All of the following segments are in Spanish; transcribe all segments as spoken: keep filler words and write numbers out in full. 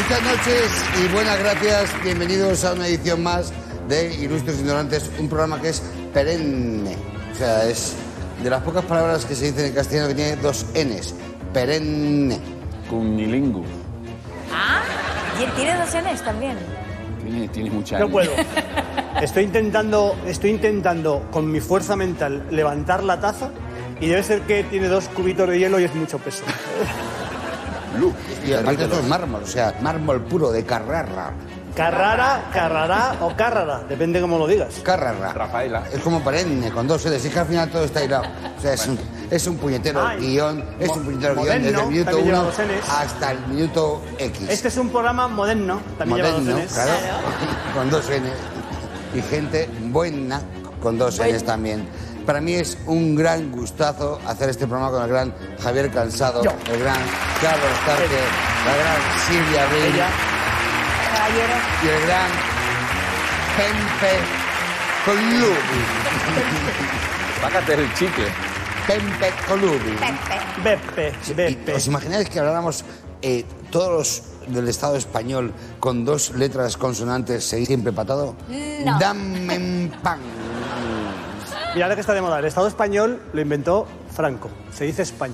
Buenas noches y buenas gracias. Bienvenidos a una edición más de Ilustres Ignorantes, un programa que es perenne. O sea, es de las pocas palabras que se dicen en castellano que tiene dos Ns. Perenne. Cunilingus. Ah, tiene dos Ns también. Tiene, tiene mucha No N. puedo. Estoy intentando, estoy intentando con mi fuerza mental levantar la taza y debe ser que tiene dos cubitos de hielo y es mucho peso. Luz. Y aparte esto es mármol, o sea, mármol puro de Carrara. Carrara, Carrara o Carrara, depende cómo lo digas. Carrara. Rafaela. Es como perenne, con dos Ns. Es que al final todo está hilado. O sea, es un, es un puñetero Ay, guión, es un puñetero guión moderno, desde el minuto también lleva uno dos Ns. hasta el minuto X. Este es un programa moderno, también Moderno, lleva dos Ns. claro, con dos N. Y gente buena con dos Ns también. Para mí es un gran gustazo hacer este programa con el gran Javier Cansado, Yo. el gran Carlos Tarque, la gran Silvia Abril Ella. Caballero. y el gran Pempe Colubi. Bájate el chicle. Pempe Colubi. Pepe. Beppe, ¿Y Beppe. ¿Os imagináis que habláramos eh, todos los del Estado español con dos letras consonantes siempre empatado? No. Dame en pan. Mira, ahora que está de moda, el Estado español lo inventó Franco, se dice España.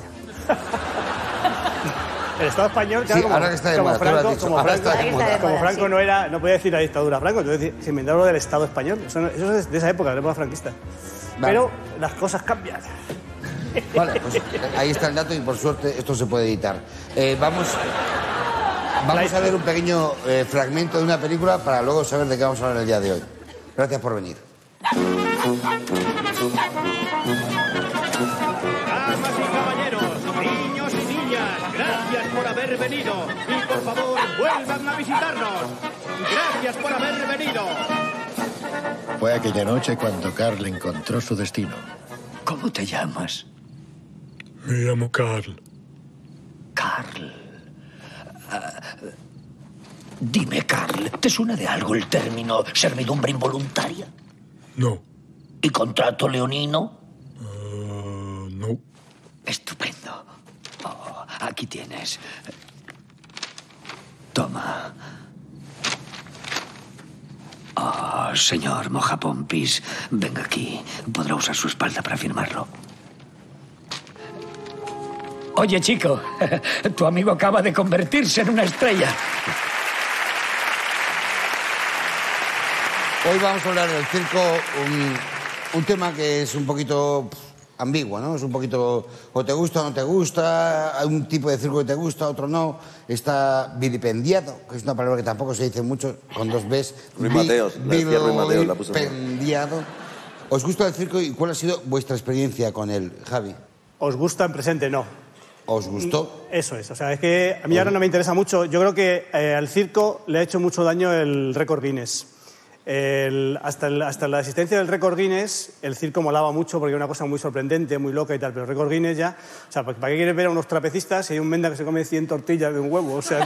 El Estado español, claro, Sí, como, ahora que está de como moda, tú lo has Franco, dicho, como ahora Franco, está de moda. como Sí. Franco no era, no podía decir la dictadura Franco, entonces se inventaron lo del Estado español. Eso, no- eso es de esa época, de la época franquista. Vale. Pero las cosas cambian. Vale, pues ahí está el dato y por suerte esto se puede editar. Eh, vamos, vamos a ver un pequeño eh, fragmento de una película para luego saber de qué vamos a hablar el día de hoy. Gracias por venir. Damas y caballeros, niños y niñas, gracias por haber venido y por favor vuelvan a visitarnos. Gracias por haber venido. Fue aquella noche cuando Carl encontró su destino. ¿Cómo te llamas? Me llamo Carl. Carl. Ah, dime, Carl, ¿te suena de algo el término servidumbre involuntaria? No. ¿Y contrato leonino? Uh, no. Estupendo. Oh, aquí tienes. Toma. Oh, señor Mojapompis, venga aquí. Podrá usar su espalda para firmarlo. Oye, chico, tu amigo acaba de convertirse en una estrella. Hoy vamos a hablar del circo, un, un tema que es un poquito pff, ambiguo, ¿no? Es un poquito, o te gusta o no te gusta, hay un tipo de circo que te gusta, otro no. Está vilipendiado, que es una palabra que tampoco se dice mucho, con dos Bs. Ruiz Mateos, la decía Ruiz Mateos, la puso mal. Vilipendiado. ¿Os gusta el circo y cuál ha sido vuestra experiencia con él, Javi? ¿Os gusta en presente? No. ¿Os gustó? Eso es, o sea, es que a mí ahora no me interesa mucho. Yo creo que eh, al circo le ha hecho mucho daño el récord Guinness. El- hasta, el- hasta la existencia del récord Guinness, el circo molaba mucho porque era una cosa muy sorprendente, muy loca y tal, pero el récord Guinness ya... O sea, ¿para qué quieres ver a unos trapecistas si hay un menda que se come cien tortillas de un huevo? O sea,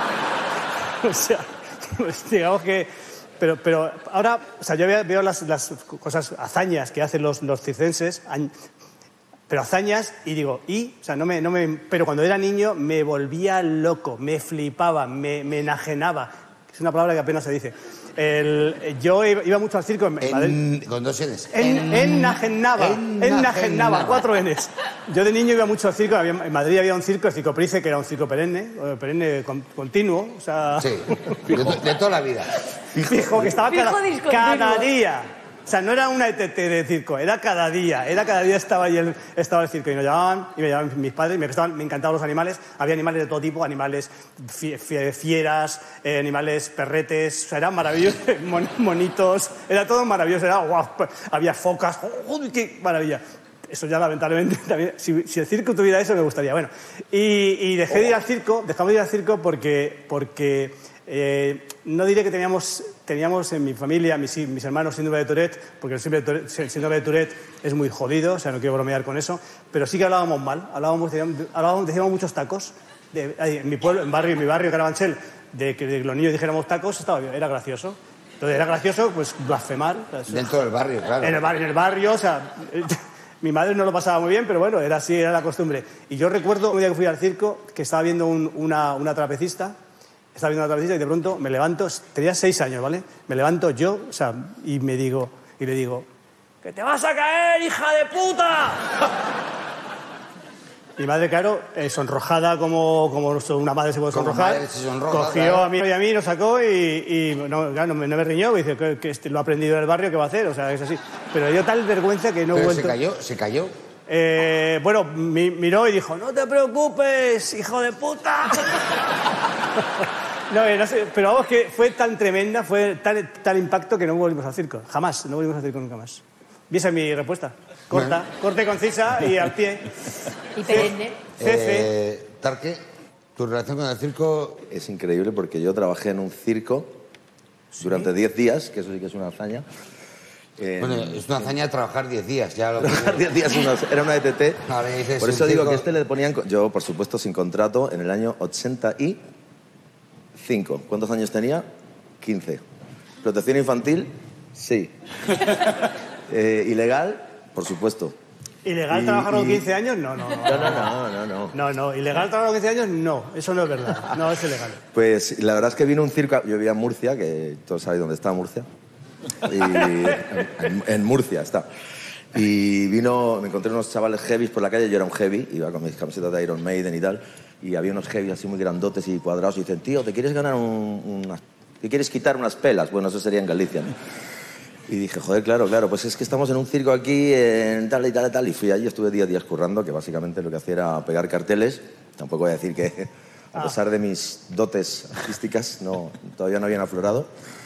que... o sea, pues digamos que... Pero, pero ahora, o sea, yo veo, veo las, las cosas, hazañas que hacen los, los circenses, añ- pero hazañas, y digo, ¿y? O sea, no me, no me... Pero cuando era niño me volvía loco, me flipaba, me, me enajenaba. Es una palabra que apenas se dice. El, yo iba iba mucho al circo en Madrid. En, con dos Ns. En, enajenaba, enajenaba. enajenaba, cuatro Ns. Yo de niño iba mucho al circo, había- en Madrid había un circo, el Circo Price, que era un circo perenne, eh, perenne con- continuo, o sea... Sí, de, to- de toda la vida. Fijo, que estaba Fijo cada, discontinuo. cada día. O sea, no era una E T T de circo, era cada día. Era cada día estaba ahí el, estaba el circo. Y nos llamaban, y me llamaban mis padres, me, gustaban- me encantaban los animales. Había animales de todo tipo, animales fie- fie- fieras, eh, animales perretes. O sea, eran maravillosos, mon- monitos. Era todo maravilloso, era guau. Había focas. ¡Oh, qué maravilla! Eso ya lamentablemente también, si, si el circo tuviera eso me gustaría. Bueno, y, y dejé de ir al circo, dejamos de ir al circo porque, porque eh, no diré que teníamos, teníamos en mi familia, mis, mis hermanos, síndrome de Tourette, porque el síndrome de Tourette, el síndrome de Tourette es muy jodido, o sea, no quiero bromear con eso, pero sí que hablábamos mal, hablábamos, hablábamos decíamos muchos tacos. De, en mi pueblo, en, barrio, en mi barrio, Carabanchel, de que de los niños dijéramos tacos, estaba bien, era gracioso. Entonces era gracioso, pues, blasfemar. Dentro del barrio, claro. En el barrio, en el barrio, o sea... Mi madre no lo pasaba muy bien, pero bueno, era así, era la costumbre. Y yo recuerdo un día que fui al circo, que estaba viendo un- una, una trapecista estaba viendo la televisión y de pronto me levanto, tenía seis años, ¿vale? Me levanto yo, o sea, y me digo, y le digo, ¡que te vas a caer, hija de puta! Mi madre, claro, eh, sonrojada como, como una madre se puede Como sonrojar, madre se sonroja, cogió claro. a mí y a mí, nos sacó y, y no, claro, no, me, no me riñó, y dice que, que este, lo ha aprendido en el barrio, ¿qué va a hacer? O sea, es así. Pero dio tal vergüenza que no he Pero vuelto... se cayó, se cayó. Eh, bueno, mi, miró y dijo, no te preocupes, hijo de puta. no, eh, no sé, pero vamos, que fue tan tremenda, fue tal, tal impacto que no volvimos al circo. Jamás, no volvimos al circo nunca más. Y esa es mi respuesta. Corta, bueno. corta y concisa y al pie. Y perenne. Eh, Tarque, tu relación con el circo... Es increíble porque yo trabajé en un circo ¿Sí? durante diez días, que eso sí que es una hazaña. Eh, bueno, es una hazaña trabajar diez días. Ya lo trabajar diez días una, era una E T T. Ahora dices, por eso digo circo... que este le ponían... Yo, por supuesto, sin contrato, en el año ochenta y cinco. ¿Cuántos años tenía? quince. ¿Protección infantil? Sí. eh, ¿Ilegal? Por supuesto. ¿Ilegal y, trabajar con y... quince años? No, no. No, no, no, no, no. No, no. ¿Ilegal trabajar con quince años? No. Eso no es verdad. No, es ilegal. Pues la verdad es que vino un circo... Yo vivía en Murcia, que todos sabéis dónde está Murcia. Y en, en Murcia está. Y vino... Me encontré unos chavales heavies por la calle. Yo era un heavy. Iba con mis camisetas de Iron Maiden y tal. Y había unos heavies así muy grandotes y cuadrados. Y dicen, tío, ¿te quieres ganar un, unas... ¿Te quieres quitar unas pelas? Bueno, eso sería en Galicia, ¿no? Y dije, joder, claro, claro, pues es que estamos en un circo aquí, en tal y tal y tal. Y fui allí, estuve diez días currando, que básicamente lo que hacía era pegar carteles. Tampoco voy a decir que, a pesar de mis dotes artísticas, no, todavía no habían aflorado.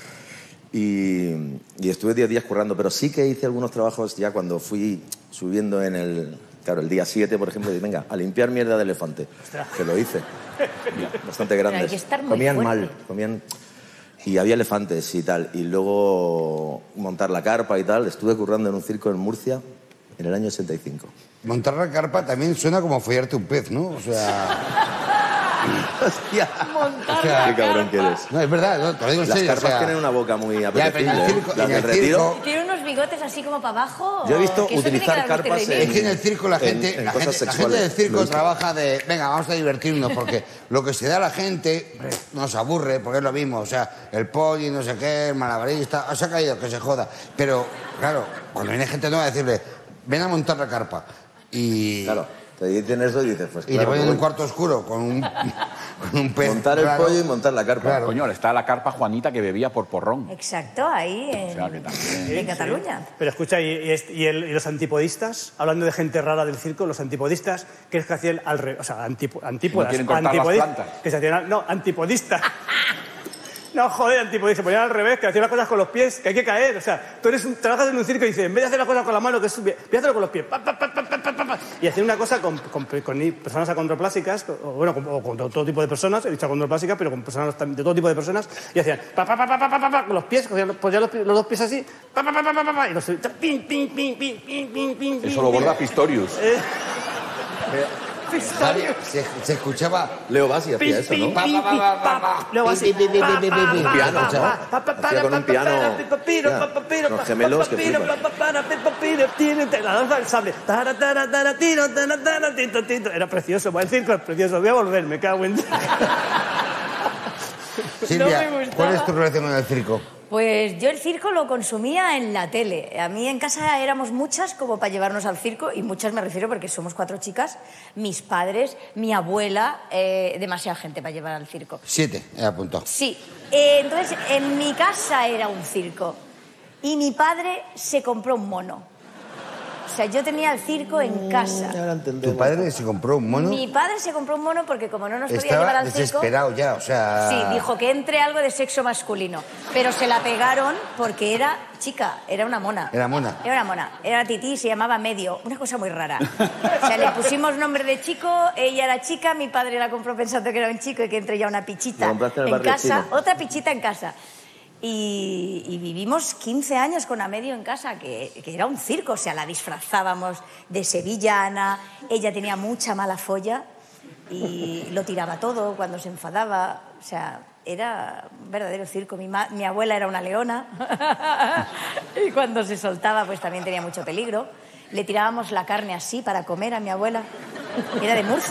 Y, y estuve diez días currando, pero sí que hice algunos trabajos ya cuando fui subiendo en el... Claro, el día siete, por ejemplo, y venga, a limpiar mierda de elefante. Ostras. Que lo hice. Bastante grandes. Pero hay que estar muy comían fuerte. mal, comían... Y había elefantes y tal. Y luego montar la carpa y tal. Estuve currando en un circo en Murcia en el año ochenta y cinco. Montar la carpa también suena como follarte un pez, ¿no? O sea... Hostia. Montar O sea, la Qué cabrón que carpa. eres. No, es verdad, no, te lo digo en Las serio. carpas o sea... tienen una boca muy Ya, pero apetecible. en el circo, ¿eh? Las en el del retiro. circo... ¿Tiene unos bigotes así como para abajo? Yo he visto Que eso tiene utilizar que dar carpas usted de Es mí. que en el circo la gente, en- en la, cosas gente la gente sexuales. del circo Lo he visto. trabaja de, venga, vamos a divertirnos, porque lo que se da a la gente nos aburre, porque es lo mismo, o sea, el poli, no sé qué, el malabarista, os ha caído, que se joda. Pero, claro, cuando viene gente nueva a decirle, ven a montar la carpa, y... Claro. Te dicen eso y dices, pues Y claro. le ponen que en un voy. cuarto oscuro con un, con un pez. Montar el claro. pollo y montar la carpa. Claro. Coño, está la carpa Juanita que bebía por porrón. Exacto, ahí en, O sea, que también... en Cataluña. Pero escucha, ¿y, y, est- y el- y los antipodistas? Hablando de gente rara del circo, los antipodistas, ¿qué es que hacían al revés? O sea, antipo- antípodas. quieren cortar las antipodistas, plantas. Que se hacían al- no, antipodistas. No, joder, antipodistas. Se ponían al revés, que hacían las cosas con los pies, que hay que caer. O sea, tú eres un- trabajas en un circo y dices, en vez de hacer las cosas con la mano, que es... Voy a hacerlo con los pies. Pa, pa, pa, pa, pa, pa, pa. Y hacían una cosa con, con- con personas acondroplásicas, o bueno, con, o con todo tipo de personas, he dicho acondroplásicas, pero con personas tam- de todo tipo de personas, y hacían pa, pa, pa, pa, pa, pa, pa, pa, con los pies, cogían los- ponían los, pi- los dos pies así, pa, pa, pa, pa, pa, pa, pa, y los... Pin, pin, pin, pin, pin, pin, pin, Eso lo borda Pistorius. Eh, Javi, Se, se escuchaba... Leo Bassi hacía eso, ¿no? Pa, pa, pa, pa, pa, pa. Luego así. Pi, pi, pi, pi, pi, pi, pi. Un piano, Pa, pa, chaval. pa, pa, pa, Hacía con un piano. Papiro, Ya, papiro, unos gemelos que papiro, flipas. papara, papiro, tiene la danza del sable. Tara, tara, tara, tiro, tara, tara, tito, tito. Era precioso, el circo es precioso. Voy a volver, me cago en... Silvia, No me gustaba. ¿cuál es tu relación con el circo? Pues yo el circo lo consumía en la tele. A mí en casa éramos muchas como para llevarnos al circo, y muchas me refiero porque somos cuatro chicas, mis padres, mi abuela, eh, demasiada gente para llevar al circo. Siete, he apuntado. Sí, eh, entonces en mi casa era un circo y mi padre se compró un mono. O sea, yo tenía el circo en casa. Ahora entendemos. ¿Tu padre se compró un mono? Mi padre se compró un mono porque como no nos podía llevar Estaba al circo... desesperado ya, o sea... Sí, dijo que entre algo de sexo masculino. Pero se la pegaron porque era chica, era una mona. Era mona. Era una mona. Era tití, se llamaba Medio. Una cosa muy rara. O sea, le pusimos nombre de chico, ella era chica, mi padre la compró pensando que era un chico y que entre ya una pichita Lo compraste en el en barrio casa. chino. Otra pichita en casa. Y, y vivimos quince años con Amedio en casa, que, que era un circo. O sea, la disfrazábamos de sevillana, ella tenía mucha mala folla y lo tiraba todo cuando se enfadaba. O sea, era un verdadero circo. Mi, ma- mi abuela era una leona y cuando se soltaba pues también tenía mucho peligro. Le tirábamos la carne así para comer a mi abuela. Era de Murcia.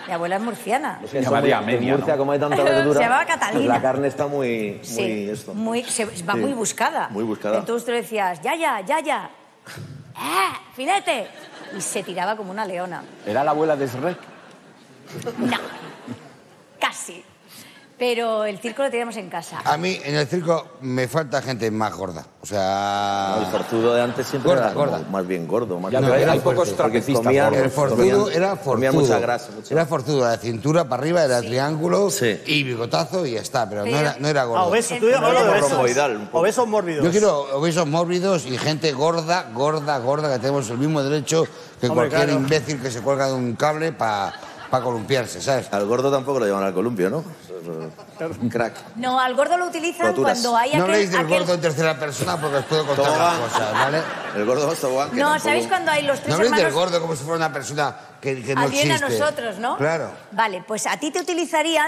Mi abuela es murciana. Es que Se son llamaría muy- en media, Murcia, ¿no? como hay tanta verdura, Se llamaba Catalina. pues la carne está muy, muy Sí, esto. muy, se, va Sí. muy buscada. Muy buscada. Entonces tú le decías, ya, ya, ya, ya. ¡Eh, filete! Y se tiraba como una leona. ¿Era la abuela de Shrek? No, casi. Pero el circo lo teníamos en casa. A mí en el circo me falta gente más gorda. O sea... No, el forzudo de antes siempre Gorda, era como gorda. más bien gordo. Más Ya, bien- pero hay- era hay pocos fuerte, porque trapecistas comían- gordos. El forzudo comían- era forzudo. comía mucha grasa, mucha- Era forzudo, de cintura para arriba era triángulo Sí. y bigotazo y ya está, pero, Pero- no, era, no era gordo. Ah, obeso. Tú hablas de Era obesos. romboidal, un poco. Obesos mórbidos. Yo quiero obesos mórbidos y gente gorda, gorda, gorda, que tenemos el mismo derecho que Hombre, cualquier claro. imbécil que se cuelga de un cable para columpiarse, ¿sabes? Al gordo tampoco lo llaman al columpio, ¿no? Un crack. No, al gordo lo utilizan Roturas. cuando hay No aquel... habléis del aquel- gordo en tercera persona porque os puedo contar Tobogán. las cosas, ¿vale? El gordo es tobogán, que No, tampoco- ¿sabéis cuando hay los No tres habléis del hermanos? gordo como si fuera una persona que, que no Alguien a existe. nosotros, ¿no? Claro. Vale, pues a ti te utilizarían...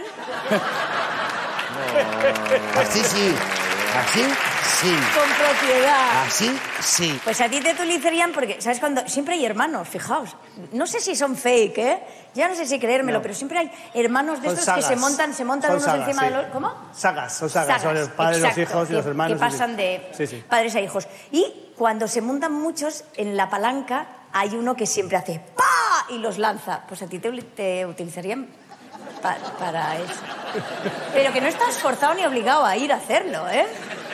Así sí. Así sí. Con propiedad. Así sí. Pues a ti te utilizarían porque, ¿sabes? Cuando siempre hay hermanos, fijaos. No sé si son fake, ¿eh? Ya no sé si creérmelo, pero siempre hay hermanos de Son estos que se sagas. montan, se montan Son unos sagas, encima sí. de los... ¿Cómo? Sagas, son sagas. Son los padres, exacto, los hijos y que- los hermanos. Que sí, sí. pasan de Sí, sí. padres a hijos. Y cuando se montan muchos, en la palanca hay uno que siempre hace ¡pa! Y los lanza. Pues a ti te, te utilizarían pa- para eso. Pero que no estás forzado ni obligado a ir a hacerlo, ¿eh?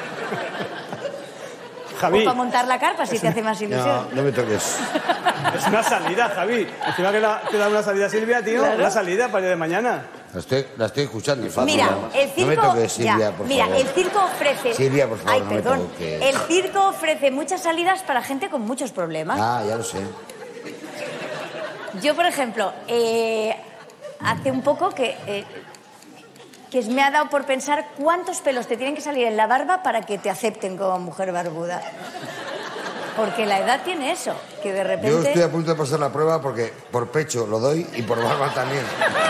Javi, O para montar la carpa, si te hace más ilusión. No, no me toques. es una salida, Javi. Encima que la- te da una salida Silvia, tío. Claro. Una salida para el día de mañana. La estoy, la estoy escuchando. Mira, el No circo, me toques, Silvia, ya, por mira, favor. el circo ofrece. Silvia, por favor, Ay, no me perdón. toques. El circo ofrece muchas salidas para gente con muchos problemas. Ah, ya lo sé. Yo, por ejemplo, eh, hace un poco que eh, que me ha dado por pensar cuántos pelos te tienen que salir en la barba para que te acepten como mujer barbuda. Porque la edad tiene eso, que de Yo repente. estoy a punto de pasar la prueba porque por pecho lo doy y por barba también.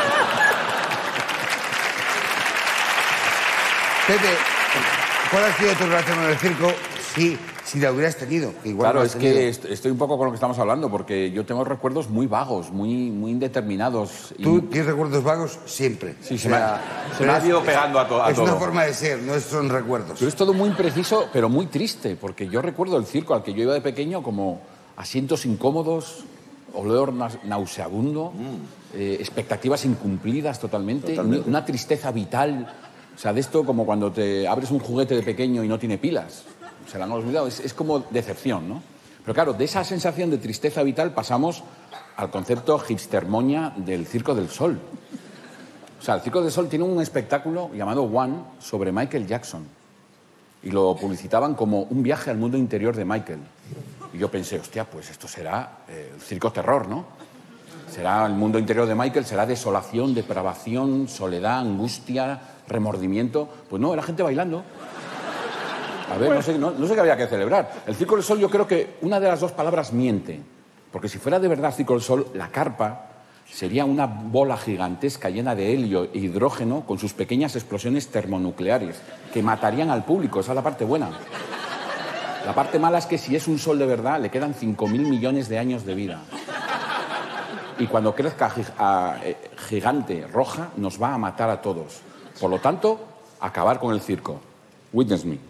Pepe, ¿cuál ha sido tu relación con el circo si, si la hubieras tenido? Que igual Claro, no es has tenido. que est- estoy un poco con lo que estamos hablando, porque yo tengo recuerdos muy vagos, muy, muy indeterminados. y- Tú tienes recuerdos vagos siempre. Sí, se O me sea, ha- se pero me ha es- ido pegando a to- a Es una todo. forma de ser, no es- son recuerdos. Pero es todo muy impreciso, pero muy triste, porque yo recuerdo el circo al que yo iba de pequeño como asientos incómodos, olor na- nauseabundo, eh, expectativas incumplidas totalmente, Totalmente. una tristeza vital. O sea, de esto como cuando te abres un juguete de pequeño y no tiene pilas. Se la han olvidado, es, es como decepción, ¿no? Pero claro, de esa sensación de tristeza vital pasamos al concepto hipstermoña del Circo del Sol. O sea, el Circo del Sol tiene un espectáculo llamado One sobre Michael Jackson. Y lo publicitaban como un viaje al mundo interior de Michael. Y yo pensé, hostia, pues esto será eh, el circo terror, ¿no? Será el mundo interior de Michael, será desolación, depravación, soledad, angustia, remordimiento. Pues no, era gente bailando. A ver, no sé, no, no sé qué había que celebrar. El Circo del Sol, yo creo que una de las dos palabras miente. Porque si fuera de verdad Circo del Sol, la carpa sería una bola gigantesca llena de helio e hidrógeno con sus pequeñas explosiones termonucleares que matarían al público. Esa es la parte buena. La parte mala es que si es un sol de verdad, le quedan cinco mil millones de años de vida. Y cuando crezca gi- a- eh, gigante roja, nos va a matar a todos. Por lo tanto, acabar con el circo. Witness me.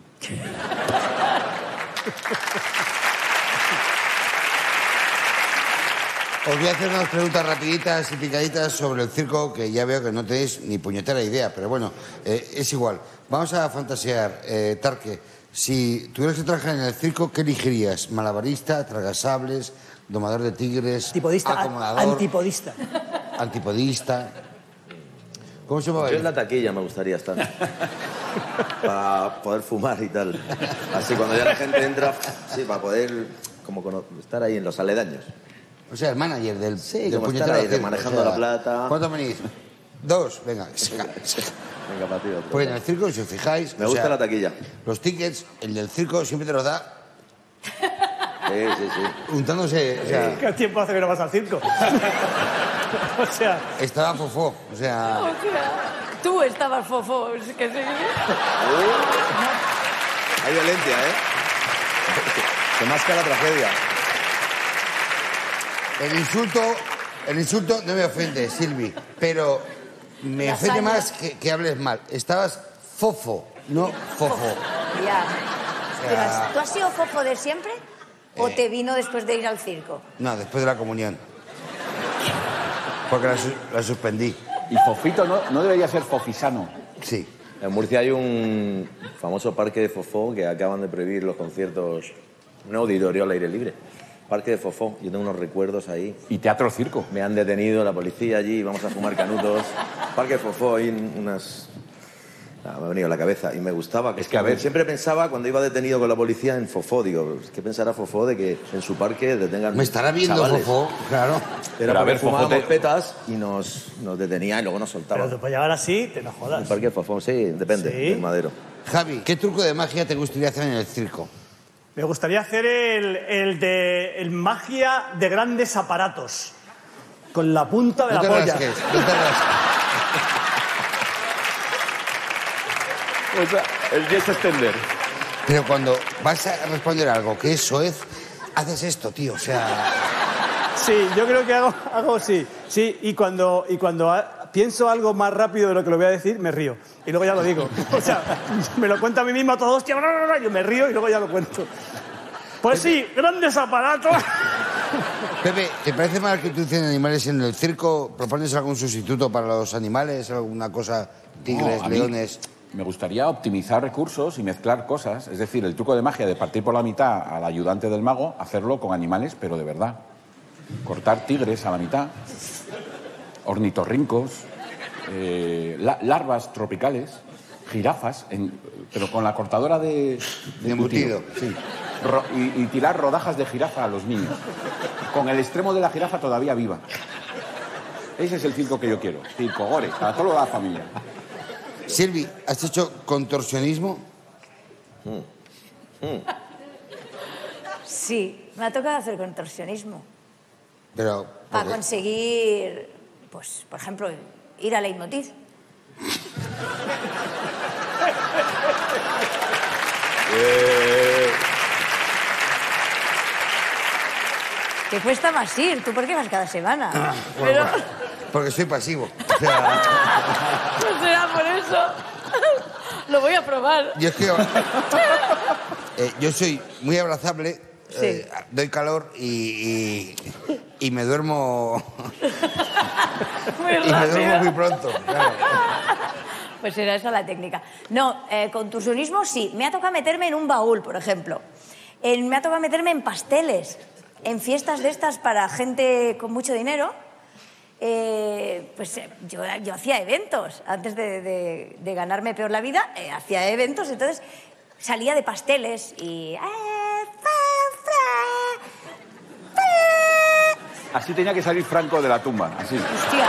Os voy a hacer unas preguntas rapiditas y picaditas sobre el circo que ya veo que no tenéis ni puñetera idea, pero bueno, eh, es igual. Vamos a fantasear, eh, Tarque. Si tuvieras que trabajar en el circo, ¿qué elegirías? ¿Malabarista, tragasables, domador de tigres, Antipodista. acomodador, Antipodista. antipodista? ¿Cómo se llama? Yo en la taquilla me gustaría estar. Para poder fumar y tal. Así cuando ya la gente entra, sí, para poder como cono- estar ahí en los aledaños. O sea, el manager del, Sí, del como puñetero estar ahí, circo, manejando o sea, la plata. ¿Cuántos venís? Dos, venga. Venga, para ti otro. Pues en el circo, si os fijáis... Me o gusta sea, la taquilla. Los tickets, el del circo siempre te los da Sí, sí, sí. untándose, o sea, ¿Qué tiempo hace que no vas al circo? o sea, estaba fofó, o sea... Tú estabas fofo, es que sí. Hay violencia, ¿eh? Se masca la tragedia. El insulto el insulto no me ofende, Silvi, pero me La ofende hazaña. más que, que hables mal. Estabas fofo, no fofo. Ya. O Pero, sea, ¿tú has sido fofo de siempre o Eh. te vino después de ir al circo? no, después de la comunión. Porque la, su- la suspendí. Y Fofito no, no debería ser Fofisano. Sí. En Murcia hay un famoso parque de Fofó que acaban de prohibir los conciertos, un auditorio al aire libre. Parque de Fofó, yo tengo unos recuerdos ahí. Y Teatro Circo. Me han detenido la policía allí, vamos a fumar canutos. Parque de Fofó, hay unas... Ah, me ha venido a la cabeza y me gustaba. Es que, a ver- Siempre pensaba cuando iba detenido con la policía en Fofó, digo, ¿qué pensará Fofó de que en su parque detengan Me estará viendo chavales? fofo, claro. Pero, Pero a porque ver, Fofó fumábamos te- petas y nos, nos detenía y luego nos soltaba. Pero para llevar así, te no El jodas. parque de Fofó, sí, depende Sí. del madero. Javi, ¿qué truco de magia te gustaría hacer en el circo? Me gustaría hacer el, el de el magia de grandes aparatos. Con la punta de No la te polla. rasques, no te rasques. O sea, el Yes Extender. Pero cuando vas a responder algo que es soez, haces esto, tío. O sea, Sí, yo creo que hago, hago sí. Sí, y cuando, y cuando ha- pienso algo más rápido de lo que lo voy a decir, me río. Y luego ya lo digo. O sea, me lo cuento a mí mismo todo, hostia, bla, bla, bla, yo me río y luego ya lo cuento. Pues sí, grandes aparatos. Pepe, ¿te parece mal que utilicen animales en el circo? ¿Propones algún sustituto para los animales? ¿Alguna cosa? Tigres, No, a mí leones. Me gustaría optimizar recursos y mezclar cosas. Es decir, el truco de magia de partir por la mitad al ayudante del mago, hacerlo con animales, pero de verdad. Cortar tigres a la mitad, ornitorrincos, eh, la- larvas tropicales, jirafas, en- pero con la cortadora de, De embutido. Sí. Ro- y, y tirar rodajas de jirafa a los niños. Con el extremo de la jirafa todavía viva. Ese es el circo que yo quiero. Circo gore, para toda la familia. Silvi, ¿has hecho contorsionismo? Sí, me ha tocado hacer contorsionismo. Pero, Para ¿por qué? conseguir, pues, por ejemplo, ir a Leitmotiv. Te cuesta más ir, ¿tú por qué vas cada semana? Bueno, porque- porque soy pasivo. O sea, No será por eso. Lo voy a probar. yo es que... eh, yo soy muy abrazable, Sí. eh, doy calor y, y, y me duermo... Muy y me duermo rápido. muy pronto. Claro. Pues era esa la técnica. No, eh, contorsionismo sí. Me ha tocado meterme en un baúl, por ejemplo. En- me ha tocado meterme en pasteles, en fiestas de estas para gente con mucho dinero. Eh, pues eh, yo, yo hacía eventos. Antes de, de- de ganarme peor la vida, eh, hacía eventos. Entonces salía de pasteles y... Así tenía que salir Franco de la tumba, así. Hostia.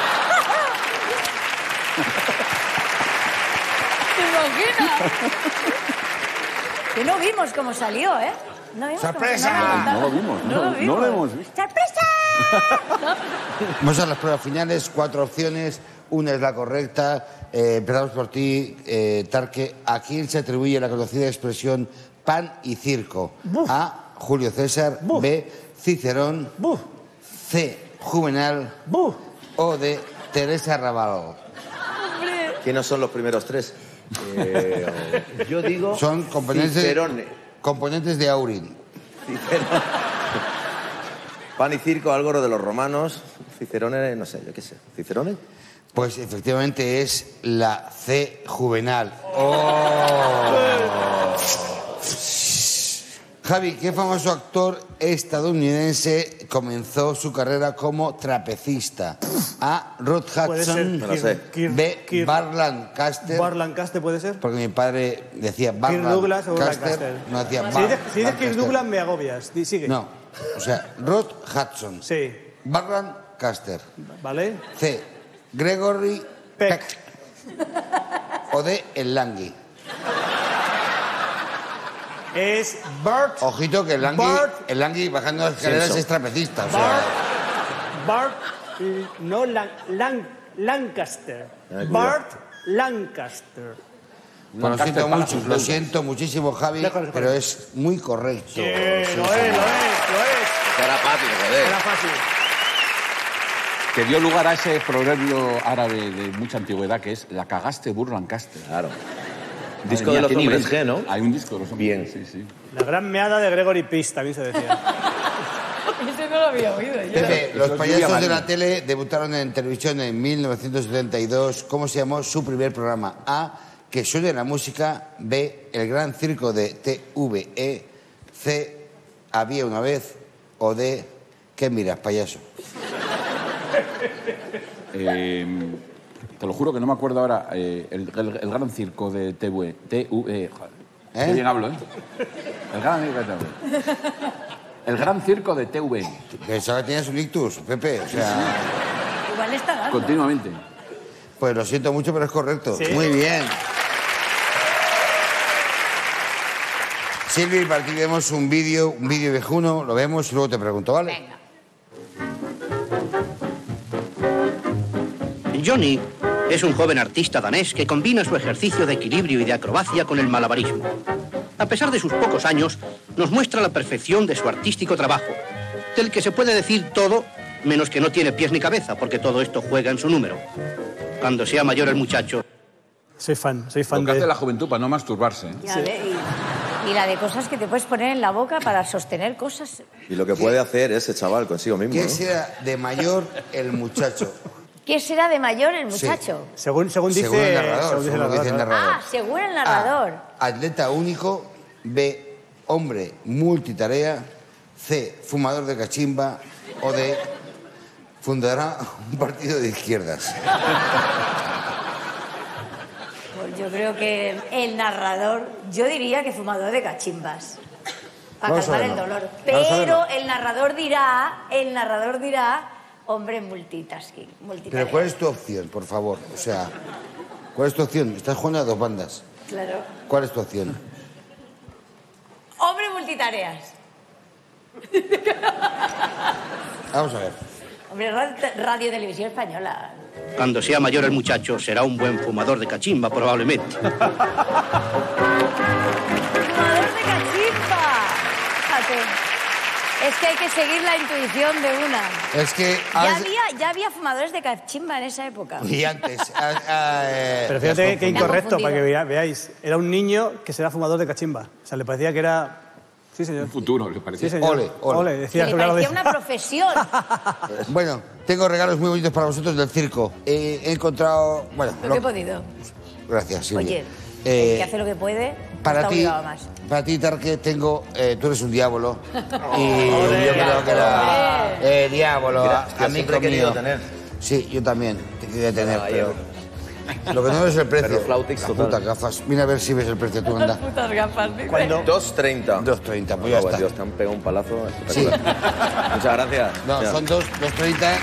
¿Te imaginas? Que no vimos cómo salió, ¿eh? No vimos cómo- ¡Sorpresa! no me contaron. No lo vimos, no, lo no vimos. lo hemos visto. ¡Sorpresa! Vamos a las pruebas finales, cuatro opciones, una es la correcta. Eh, empezamos por ti, eh, Tarque. ¿A quién se atribuye la conocida expresión pan y circo? Buf. A. Julio César. Buf. B. Cicerón. Buf, C. Juvenal. buf. O D. Teresa Raval. ¿Quiénes son los primeros tres? Eh, yo digo Son componentes, Cicerone. componentes de Aurin. Cicerone. Pan y circo, algo de los romanos. Cicerone, no sé, yo qué sé. ¿Cicerone? Pues efectivamente es la C. Juvenal. Oh. Javi, ¿qué famoso actor estadounidense comenzó su carrera como trapecista? A. Rod Puede ser. Hudson. Me lo sé. Kirk- B. Kirk- Bar Lancaster. Bar Lancaster puede ser. Porque mi padre decía Bar Kirk Douglas o Lancaster. Lancaster. No hacía Bar Si dices, si dices Kirk Lancaster. Douglas me agobias. Di- Sigue. No, o sea, Rod Hudson. Sí. Bar Lancaster. ¿Vale? C. Gregory Peck. Peck. O D. El Langui. Es Bart. Ojito que el Langui, Bart- el Langui bajando las escaleras Simpson. es trapecista. O sea, Bart. Bart. eh, No, Lan- Lan- Lancaster. cuidado. Bart Lancaster. pues lo Lancaster siento Palace mucho, of lo Deuda. siento muchísimo, Javi, Déjalo, déjalo. pero es muy correcto. Sí, lo es, lo es, lo es. Era fácil, joder. Era fácil. que dio lugar a ese proverbio árabe de mucha antigüedad que es la cagaste, burro Lancaster. Claro. Madre Disco mía, de los qué hombres nivel. G, ¿no? Hay un disco de los hombres Bien. G, sí, sí. La gran meada de Gregory Peace, también se decía. Ese no lo había oído. Yo. Pepe, los Eso es payasos Lluvia de la María. tele debutaron en televisión en mil novecientos setenta y dos. ¿Cómo se llamó su primer programa? A. Que suene la música. B. El gran circo de T V E. C. Había una vez. O D. ¿Qué miras, payaso? Eh, te lo juro que no me acuerdo ahora. eh, el, el- el gran circo de T V E. T V E. Joder. ¿Eh? Qué bien hablo, ¿eh? El gran circo de T V E. El gran circo de T V E. Pensaba que tenías un ictus, Pepe. O sea, Igual está dando. Continuamente. pues lo siento mucho, pero es correcto. Sí. Muy bien. Silvi, para ti vemos un vídeo, un vídeo viejuno, lo vemos y luego te pregunto, ¿vale? Venga. Johnny es un joven artista danés que combina su ejercicio de equilibrio y de acrobacia con el malabarismo. A pesar de sus pocos años, nos muestra la perfección de su artístico trabajo, del que se puede decir todo, menos que no tiene pies ni cabeza, porque todo esto juega en su número. Cuando sea mayor el muchacho... Soy fan, soy fan Lo que de... hace la juventud para no masturbarse. ¿eh? Ya ve, y, y la de cosas que te puedes poner en la boca para sostener cosas. Y lo que puede hacer ese chaval consigo mismo, ¿Qué ¿no? será de mayor el muchacho? ¿Qué será de mayor el muchacho? Según, según dice... Según el narrador, según dice según lo que dice el narrador. narrador. Ah, según el narrador. A. Atleta único. B. Hombre multitarea. C. Fumador de cachimba. O D. Fundará un partido de izquierdas. Pues yo creo que el narrador, yo diría que fumador de cachimbas. Para Vamos a calmar el verlo. dolor. Vamos a Pero verlo. el narrador dirá, el narrador dirá, hombre multitasking, multitarea. Pero ¿cuál es tu opción, por favor? O sea, ¿cuál es tu opción? Estás jugando a dos bandas. Claro. ¿Cuál es tu opción? Hombre multitareas. Vamos a ver. Hombre, radio, radio televisión española. Cuando sea mayor el muchacho, será un buen fumador de cachimba, probablemente. Fumador de cachimba. Fíjate. Es que hay que seguir la intuición de una. Es que... Ya has- había, ya había fumadores de cachimba en esa época. Y antes... ah, ah, eh, Pero te has fíjate qué confundido. incorrecto, para que confundido. vea- veáis. Era un niño que será fumador de cachimba. O sea, le parecía que era... Sí, señor. Un futuro, le parecía. Sí, señor. Ole, ole. decía Que le claro, parecía decía- una profesión. Bueno, tengo regalos muy bonitos para vosotros del circo. Eh, he encontrado... Bueno, Lo lo- que he podido. Gracias, Silvia. Oye, Eh, el que hace lo que puede, para está ti, obligado a más. para ti, Tarque, tengo... eh, tú eres un diablo. Y yo creo que era... Eh, diablo, Mira, que amigo siempre he querido mío. tener. Sí, yo también te quería tener, Ah, pero... yo. Lo que no ves es el precio. Pero Flautix Las total. putas gafas. Mira a ver si ves el precio tú, anda. Putas gafas, dice. Cuando... dos treinta. dos treinta, pues ya Oh, está. Dios, te han pegado un palazo espectacular. Muchas gracias. No, Mira, son dos, dos treinta.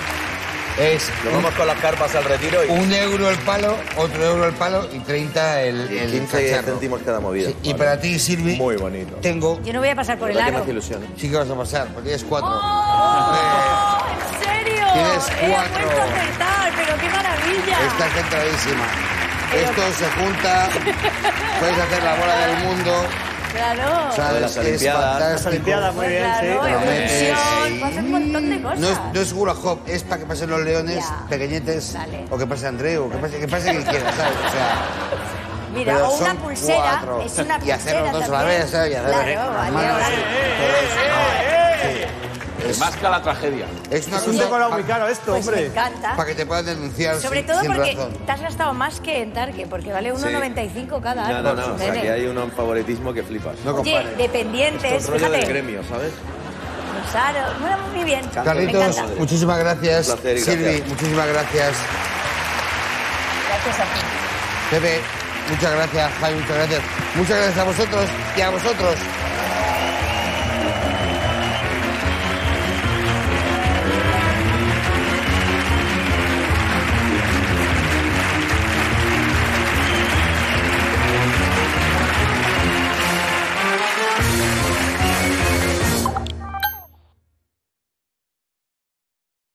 Es Nos vamos con las carpas al retiro y, un euro el palo, otro euro el palo y treinta el, y el quince cacharro. céntimos cada movida. Sí, y Vale. para ti, Silvi, Muy bonito. tengo... Yo no voy a pasar por el ¿Verdad que me aro. hace ilusión? ¿eh? Sí que vas a pasar, porque tienes cuatro. ¡Oh! ¿En serio? Tienes He cuatro. vuelto a acertar, pero qué maravilla. Eh, Estás centradísima. Pero- Esto se junta, puedes hacer la bola del mundo, Claro. ¿sabes? las Es Olimpiadas. fantástico. Las Olimpiadas, muy bien, sí. Claro, Pero metes- evolución, puedo hacer un montón de cosas. No es, no es hula hop, es para que pasen los leones Ya. pequeñetes, Vale. o que pase Andreu, o que pase, que pase quien quiera, ¿sabes? O sea, Mira, pero o una son pulsera, cuatro. es una Y pulsera hacer los dos a la también. vez, ¿sabes? Y hacer Claro, las vale, manos, vale. todo eso. Es, Más que la tragedia. es una Es un cosa decorado muy pa- caro esto, Pues me hombre. encanta. para que te puedan denunciar Sobre sin, todo sin porque razón. te has gastado más que en Tarque, porque vale uno noventa y cinco cada No, año. no, no. O sea, Nene. que hay un favoritismo que flipas. No Oye, compares. dependientes, Esto es rollo fíjate. del gremio, ¿sabes? Claro, bueno, muy bien. Me Carlitos, encanta. muchísimas gracias. Un placer y Silvi, gracias. muchísimas gracias. Gracias a ti. Pepe, muchas gracias. Javi, muchas gracias. Muchas gracias a vosotros y a vosotros.